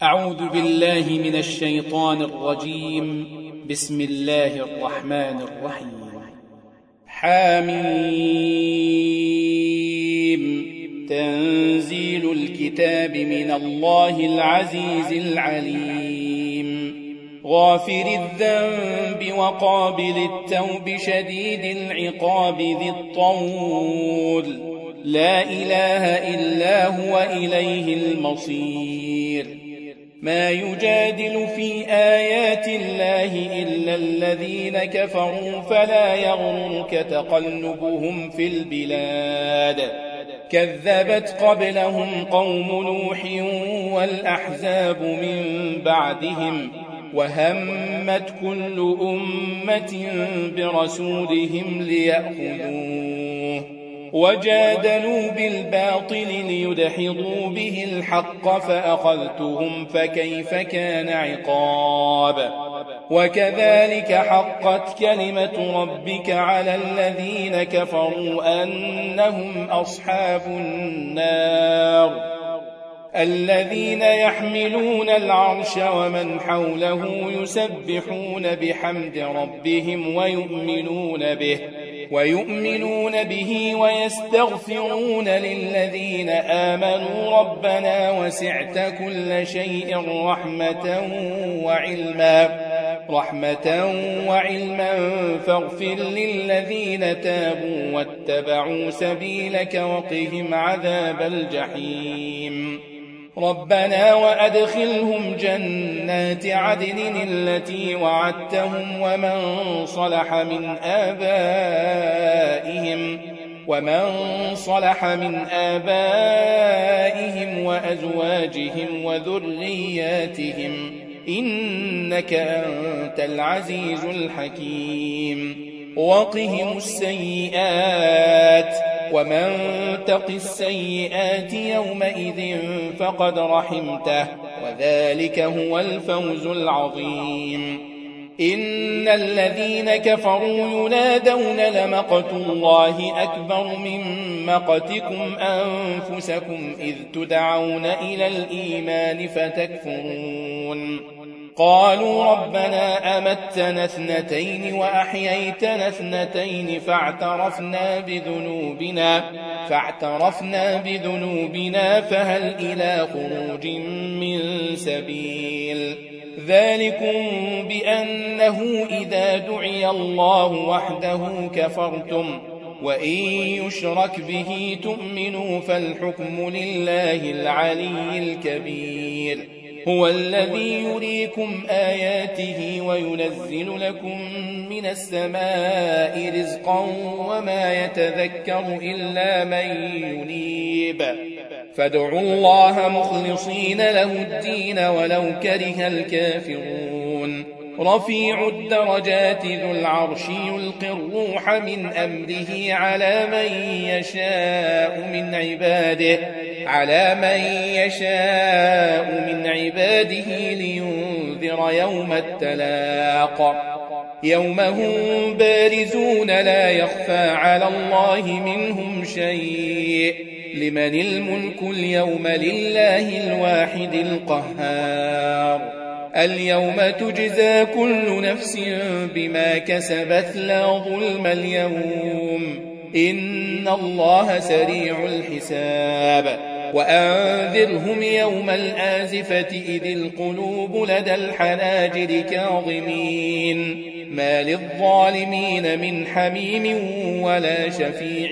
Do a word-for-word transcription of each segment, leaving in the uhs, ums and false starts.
أعوذ بالله من الشيطان الرجيم. بسم الله الرحمن الرحيم. حميم. تنزيل الكتاب من الله العزيز العليم. غافر الذنب وقابل التوب شديد العقاب ذي الطول، لا إله إلا هو إليه المصير. ما يجادل في آيات الله إلا الذين كفروا فلا يغررك تقلبهم في البلاد. كذبت قبلهم قوم نوح والأحزاب من بعدهم، وهمت كل أمة برسولهم ليأخذوه، وجادلوا بالباطل ليدحضوا به الحق فأخذتهم فكيف كان عقاب. وكذلك حقت كلمة ربك على الذين كفروا أنهم أصحاب النار. الذين يحملون العرش ومن حوله يسبحون بحمد ربهم ويؤمنون به ويؤمنون به ويستغفرون للذين آمنوا ربنا وسعت كل شيء رحمة وعلما رحمة وعلما فاغفر للذين تابوا واتبعوا سبيلك وقهم عذاب الجحيم. ربنا وأدخلهم جنات عدن التي وعدتهم ومن صلح من آبائهم ومن صلح من آبائهم وأزواجهم وذرياتهم إنك أنت العزيز الحكيم. وقهم السيئات ومن تق السيئات يومئذ فقد رحمته وذلك هو الفوز العظيم. إن الذين كفروا ينادون لمقت الله أكبر من مقتكم أنفسكم إذ تدعون إلى الإيمان فتكفرون. قالوا ربنا أمتنا اثنتين وأحييتنا اثنتين فاعترفنا بذنوبنا فاعترفنا بذنوبنا فهل إلى خروج من سبيل. ذلكم بأنه إذا دعي الله وحده كفرتم وإن يشرك به تؤمنوا فالحكم لله العلي الكبير. هو الذي يريكم آياته وينزل لكم من السماء رزقا وما يتذكر إلا من ينيب. فادعوا الله مخلصين له الدين ولو كره الكافرون. رفيع الدرجات ذو العرش يلقي الروح من أمره على من يشاء من عباده على من يشاء من عباده لينذر يوم التلاق. يوم هم بارزون لا يخفى على الله منهم شيء. لمن الملك اليوم لله الواحد القهار. اليوم تجزى كل نفس بما كسبت لا ظلم اليوم إن الله سريع الحساب. وأنذرهم يوم الآزفة إذ القلوب لدى الحناجر كاظمين ما للظالمين من حميم ولا شفيع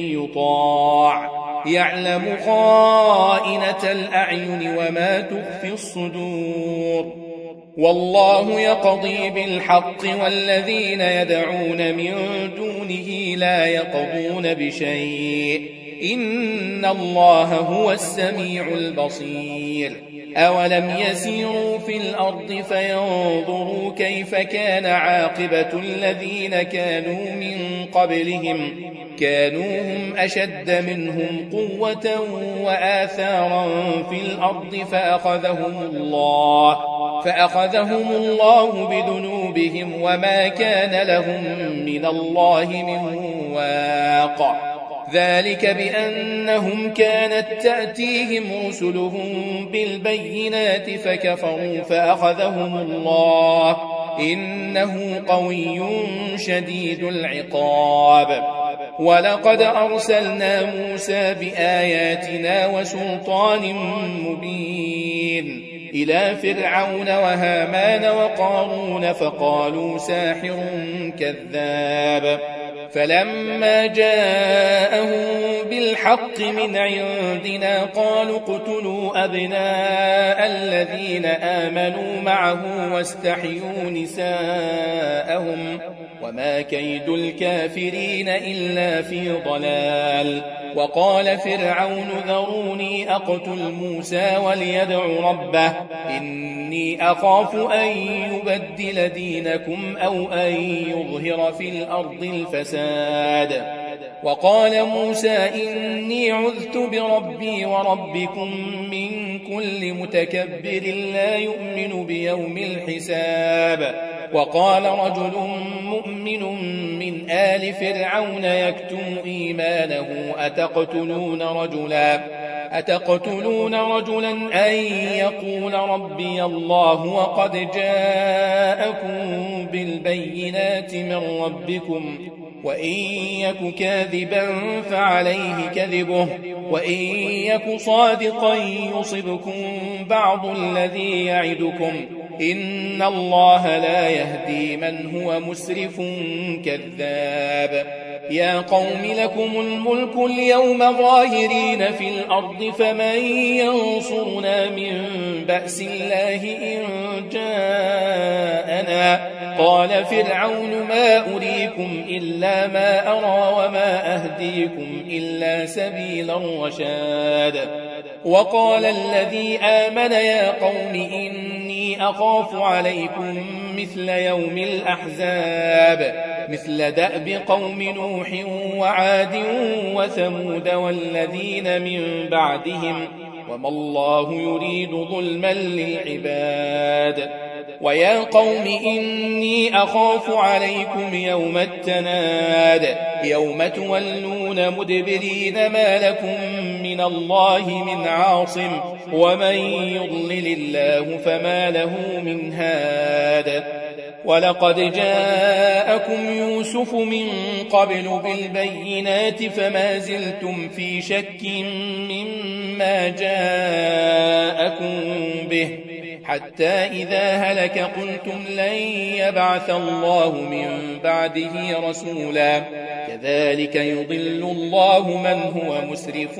يطاع. يعلم خائنة الأعين وما تخفي الصدور. والله يقضي بالحق والذين يدعون من دونه لا يقضون بشيء إن الله هو السميع البصير. أولم يسيروا في الأرض فينظروا كيف كان عاقبة الذين كانوا من قبلهم كانوا هم أشد منهم قوة وآثارا في الأرض فأخذهم الله فأخذهم الله بذنوبهم وما كان لهم من الله من واق. ذلك بأنهم كانت تأتيهم رسلهم بالبينات فكفروا فأخذهم الله إنه قوي شديد العقاب. ولقد أرسلنا موسى بآياتنا وسلطان مبين إلى فرعون وهامان وقارون فقالوا ساحر كذاب. فلما جاءهم بالحق من عندنا قالوا اقتلوا أبناء الذين آمنوا معه واستحيوا نساءهم وما كيد الكافرين إلا في ضلال. وقال فرعون ذروني أقتل موسى وليدع ربه إني أخاف أن يبدل دينكم أو أن يظهر في الأرض الفساد. وقال موسى إني عذت بربي وربكم من كل متكبر لا يؤمن بيوم الحساب. وقال رجل مؤمن من آل فرعون يكتم إيمانه أتقتلون رجلا أتقتلون رجلا أن يقول ربي الله وقد جاءكم بالبينات من ربكم وإن يك كاذبا فعليه كذبه وإن يك صادقا يصبكم بعض الذي يعدكم إن الله لا يهدي من هو مسرف كذاب. يا قوم لكم الملك اليوم ظاهرين في الأرض فمن ينصرنا من بأس الله إن جاءنا. قال فرعون ما أريكم إلا ما أرى وما أهديكم إلا سبيل الرشاد. وقال الذي آمن يا قوم إني أخاف عليكم مثل يوم الأحزاب مثل دأب قوم نوح وعاد وثمود والذين من بعدهم وما الله يريد ظلما للعباد. ويا قوم إني أخاف عليكم يوم التناد يوم تولون مدبرين ما لكم من الله من عاصم ومن يضلل الله فما له من هاد. ولقد جاءكم يوسف من قبل بالبينات فما زلتم في شك مما جاءكم به حتى إذا هلك قلتم لن يبعث الله من بعده رسولا كذلك يضل الله من هو مسرف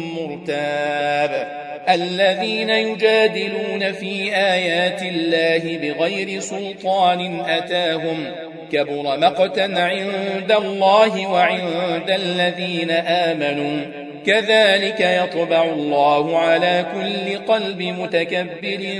مرتاب. الذين يجادلون في آيات الله بغير سلطان أتاهم كبر مقتا عند الله وعند الذين آمنوا كذلك يطبع الله على كل قلب متكبر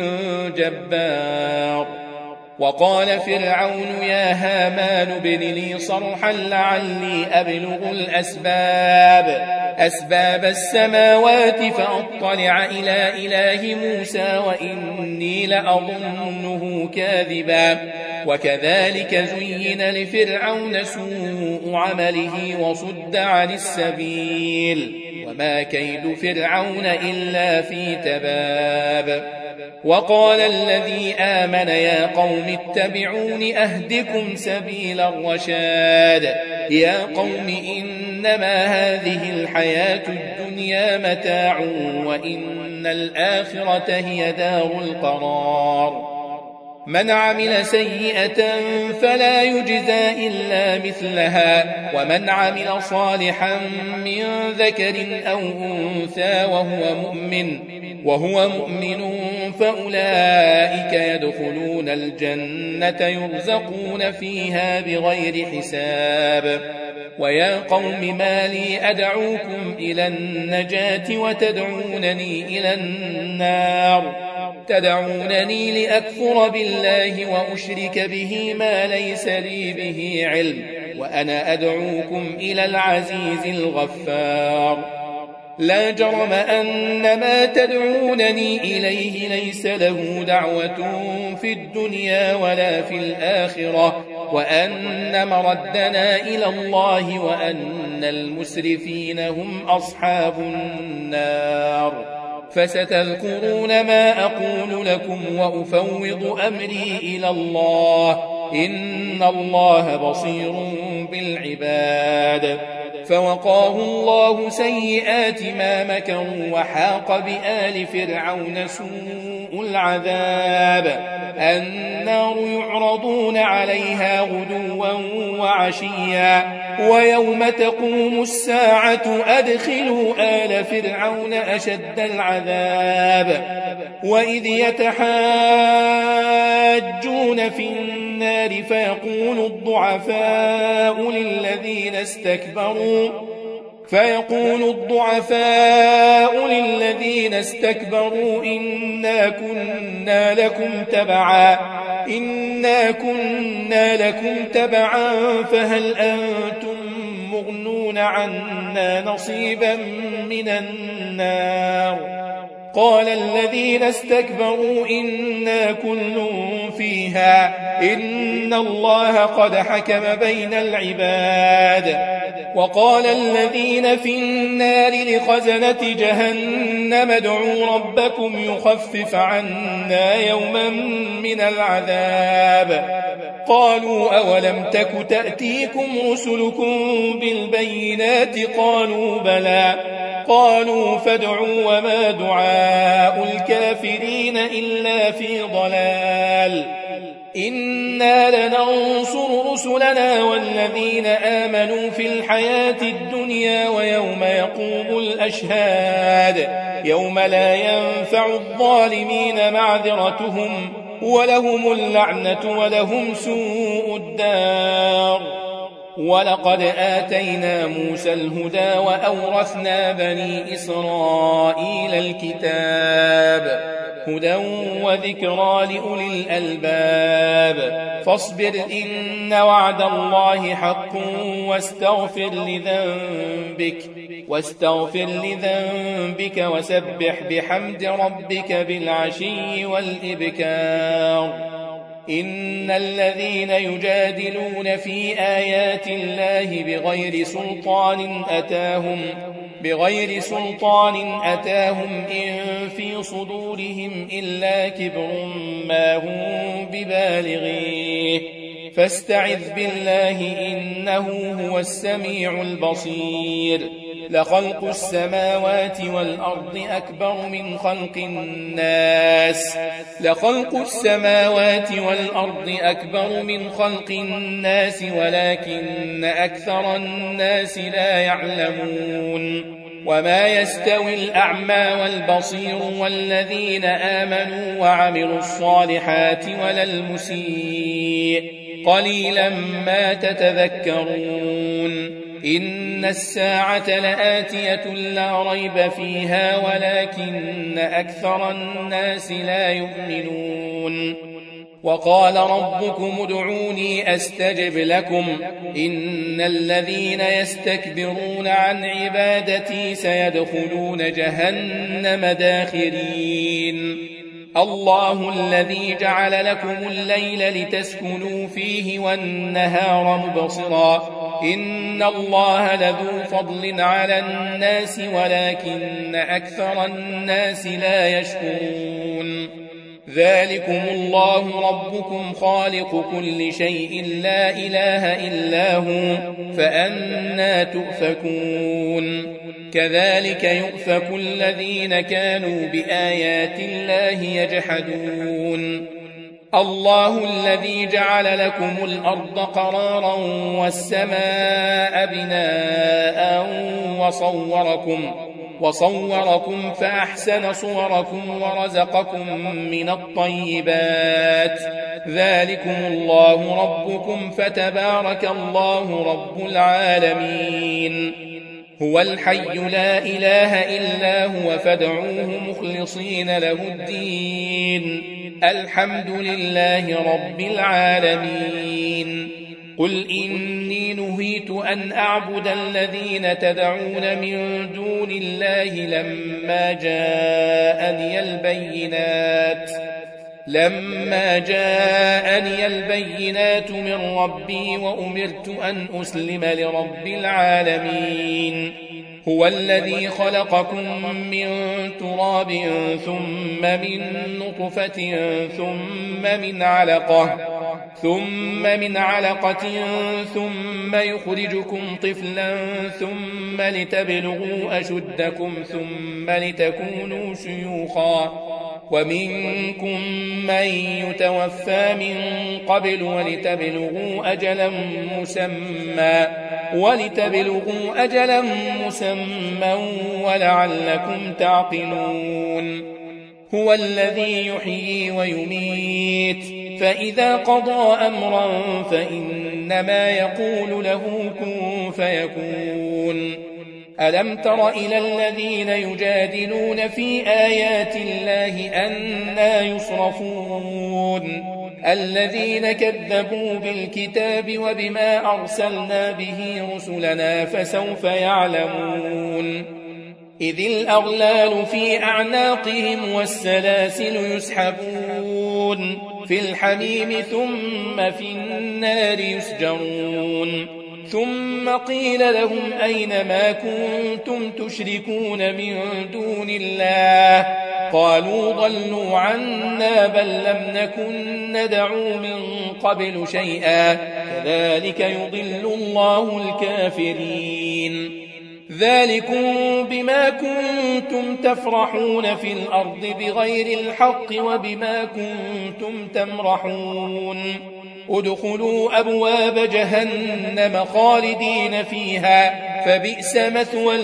جبار. وقال فرعون يا هامان ابن لي صرحا لعلي أبلغ الأسباب أسباب السماوات فأطلع إلى إله موسى وإني لأظنه كاذبا. وكذلك زين لفرعون سوء عمله وصد عن السبيل وما كيد فرعون إلا في تباب. وقال الذي آمن يا قوم اتبعون أهدكم سبيل الرشاد. يا قوم إنما هذه الحياة الدنيا متاع وإن الآخرة هي دار القرار. من عمل سيئة فلا يجزى إلا مثلها ومن عمل صالحا من ذكر أو أنثى وهو مؤمن وهو مؤمن فأولئك يدخلون الجنة يرزقون فيها بغير حساب. ويا قوم ما لي أدعوكم إلى النجاة وتدعونني إلى النار تدعونني لأكفر بالله وأشرك به ما ليس لي به علم وأنا أدعوكم إلى العزيز الغفار. لا جرم أن ما تدعونني إليه ليس له دعوة في الدنيا ولا في الآخرة وأن مردنا إلى الله وأن إن المسرفين هم أصحاب النار. فستذكرون ما أقول لكم وأفوض أمري إلى الله، إن الله بصير بالعباد. فوقاه الله سيئات ما مكروا وحاق بآل فرعون سوء العذاب. النار يعرضون عليها غدوا وعشيا ويوم تقوم الساعة أدخلوا آل فرعون أشد العذاب. وإذ يتحاجون في النار فيقول الضعفاء للذين استكبروا فيقول الضعفاء للذين استكبروا إنا كنا لكم تبعا إنا كنا لكم تبعا فهل أنتم مغنون عنا نصيبا من النار. قال الذين استكبروا إنا كل فيها إن الله قد حكم بين العباد. وقال الذين في النار لخزنة جهنم ادعوا ربكم يخفف عنا يوما من العذاب. قالوا أولم تك تأتيكم رسلكم بالبينات قالوا بلى. قالوا فادعوا وما دعاء الكافرين إلا في ضلال. إنا لننصر رسلنا والذين آمنوا في الحياة الدنيا ويوم يقوم الأشهاد يوم لا ينفع الظالمين معذرتهم ولهم اللعنة ولهم سوء الدار. ولقد آتينا موسى الهدى وأورثنا بني إسرائيل الكتاب هدى وذكرى لأولي الألباب. فاصبر إن وعد الله حق واستغفر لذنبك واستغفر لذنبك وسبح بحمد ربك بالعشي والإبكار. إن الذين يجادلون في آيات الله بغير سلطان أتاهم بغير سلطان أتاهم إن في صدورهم إلا كبر ما هم ببالغيه فاستعذ بالله إنه هو السميع البصير. لخلق السماوات والأرض أكبر من خلق الناس لخلق السماوات والأرض أكبر من خلق الناس ولكن أكثر الناس لا يعلمون. وما يستوي الأعمى والبصير والذين آمنوا وعملوا الصالحات ولا المسيء قليلا ما تتذكرون. إن الساعة لآتية لا ريب فيها ولكن أكثر الناس لا يؤمنون. وقال ربكم ادعوني أستجب لكم إن الذين يستكبرون عن عبادتي سيدخلون جهنم داخرين. الله الذي جعل لكم الليل لتسكنوا فيه والنهار مبصرا إن الله لذو فضل على الناس ولكن أكثر الناس لا يشكرون. ذلكم الله ربكم خالق كل شيء لا إله إلا هو فأنى تؤفكون. كذلك يؤفك الذين كانوا بآيات الله يجحدون. الله الذي جعل لكم الأرض قرارا والسماء بناء وصوركم وصوركم فأحسن صوركم ورزقكم من الطيبات. ذلكم الله ربكم فتبارك الله رب العالمين. هو الحي لا إله إلا هو فادعوه مخلصين له الدين الحمد لله رب العالمين. قل إني نهيت أن أعبد الذين تدعون من دون الله لما جاءني البينات لما جاءني البينات من ربي وأمرت أن أسلم لرب العالمين هو الذي خلقكم من تراب ثم من نطفة ثم من علقة ثم من علقة ثم يخرجكم طفلا ثم لتبلغوا أشدكم ثم لتكونوا شيوخا ومنكم من يتوفى من قبل ولتبلغوا أجلا مسمى ولتبلغوا أجلا مسمى ولعلكم تعقلون هو الذي يحيي ويميت فإذا قضى أمرا فإنما يقول له كن فيكون ألم تر إلى الذين يجادلون في آيات الله أنى يصرفون الذين كذبوا بالكتاب وبما أرسلنا به رسلنا فسوف يعلمون إذ الأغلال في أعناقهم والسلاسل يسحبون في الحميم ثم في النار يسجرون ثم قيل لهم أين ما كنتم تشركون من دون الله قالوا ضلوا عنا بل لم نكن ندعو من قبل شيئا كذلك يضل الله الكافرين ذلكم بما كنتم تفرحون في الأرض بغير الحق وبما كنتم تمرحون ادخلوا أبواب جهنم خالدين فيها فبئس مثوى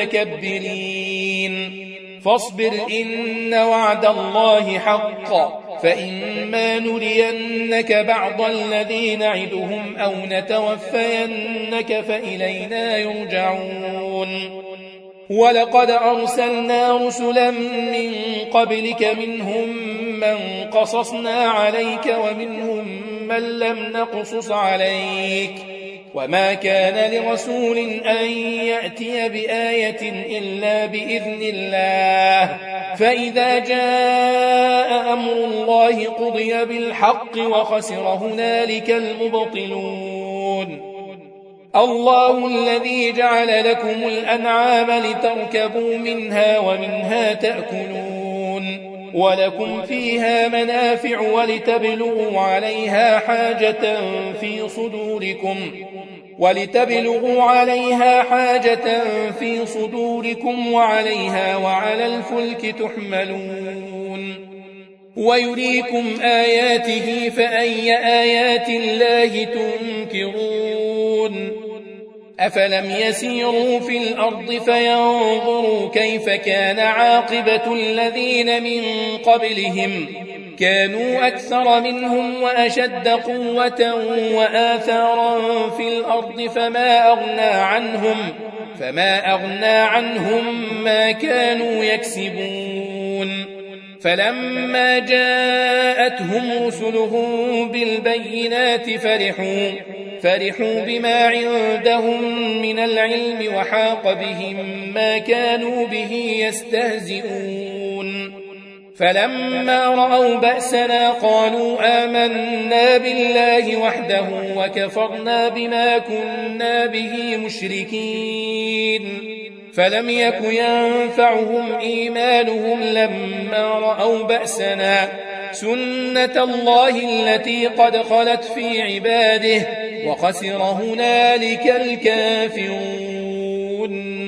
المتكبرين فاصبر إن وعد الله حق فإما نرينك بعض الذي نعدهم أو نتوفينك فإلينا يرجعون ولقد أرسلنا رسلا من قبلك منهم من قصصنا عليك ومنهم من لم نقصص عليك وما كان لرسول أن يأتي بآية إلا بإذن الله فإذا جاء أمر الله قضي بالحق وخسر هنالك المبطلون الله الذي جعل لكم الأنعام لتركبوا منها ومنها تأكلون ولكم فيها منافع ولتبلغوا عليها حاجة في صدوركم ولتبلغوا عليها حاجة في صدوركم وعليها وعلى الفلك تحملون ويريكم آياته فأي آيات الله تنكرون أفلم يسيروا في الأرض فينظروا كيف كان عاقبة الذين من قبلهم كانوا أكثر منهم وأشد قوة وآثارا في الأرض فما أغنى عنهم فما أغنى عنهم ما كانوا يكسبون فلما جاءتهم رسلهم بالبينات فرحوا فرحوا بما عندهم من العلم وحاق بهم ما كانوا به يستهزئون فلما رأوا بأسنا قالوا آمنا بالله وحده وكفرنا بما كنا به مشركين فلم يك ينفعهم إيمانهم لما رأوا بأسنا سنة الله التي قد خلت في عباده وخسر هنالك الكافرون